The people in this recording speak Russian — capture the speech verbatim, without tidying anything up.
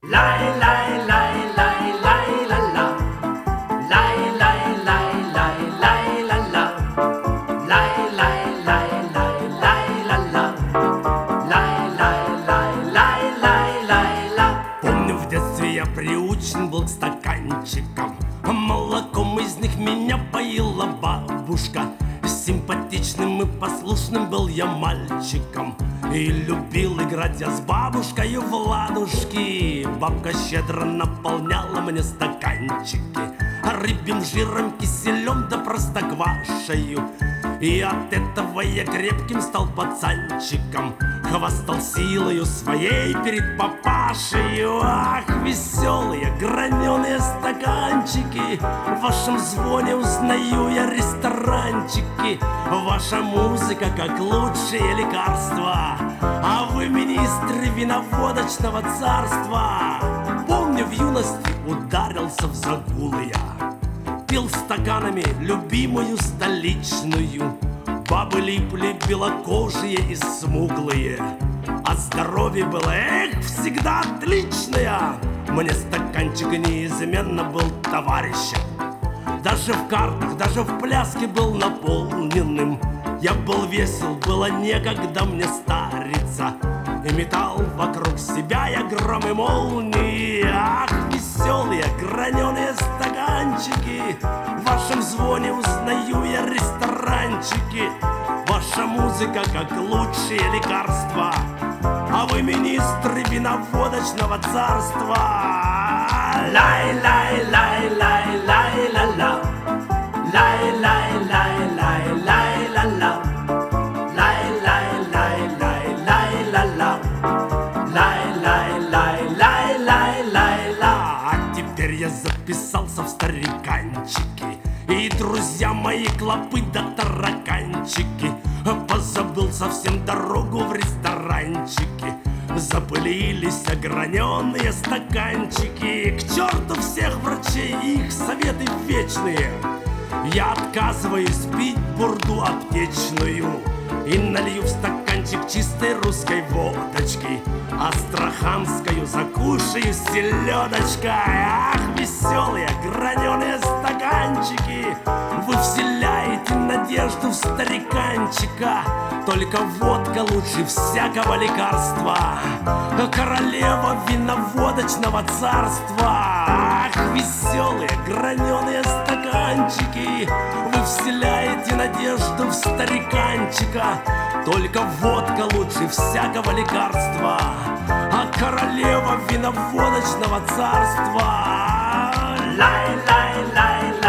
Лай, лай, лай, лай, лай, ла, ла. Лай, лай, лай, лай, лай, ла, ла. Лай, лай, лай, лай, лай, ла, ла. Лай, лай, лай, лай, лай, лай, ла. Помню, в детстве я приучен был к стаканчикам. Молоком из них меня поила бабушка. Симпатичным и послушным был я мальчиком. И любил играть я с бабушкой в ладушки. Бабка щедро наполняла мне стаканчики рыбьим жиром, киселем да простоквашею. И от этого я крепким стал пацанчиком. Хвастал силою своей перед папашею. Ах, веселые граненые стаканчики, в вашем звоне узнаю я ресторанчики. Ваша музыка как лучшее лекарство, а вы министры виноводочного царства. Помню, в юности ударился в загулы я, пил стаканами любимую столичную. Бабы липли белокожие и смуглые, а здоровье было, эх, всегда отличное. Мне стаканчик неизменно был товарищем. Даже в картах, даже в пляске был наполненным. Я был весел, было некогда мне стариться, и метал вокруг себя я гром и молнии. Ах, веселые граненые стаканчики, в вашем звоне узнаю я ресторанчики. Ваша музыка как лучшее лекарство, а вы министры виноводочного царства. Лай, лай, лай, лай, лай, ла, ла. Лай, лай, лай, лай, лай, ла, ла. Лай, лай, лай, лай, лай, ла, ла. Лай, лай, лай, лай, лай, лай, ла. А теперь я записался в стариканчики, и друзья мои клопы да тараканчики. Позабыл совсем дорогу в ресторанчики. Запылились ограненные стаканчики. К черту всех врачей и их советы вечные. Я отказываюсь пить бурду аптечную и налью в стаканчик чистой русской водочки. Астраханскую закушаю селедочкой. Ах, веселые граненые стаканчики, вы вселяете надежду в стариканчика. Только водка лучше всякого лекарства, королева виноводочного царства. Ах, веселые граненые стаканчики, вы вселяете надежду в стариканчика. Только водка лучше всякого лекарства, а королева виноводочного царства. Лай, лай, лай,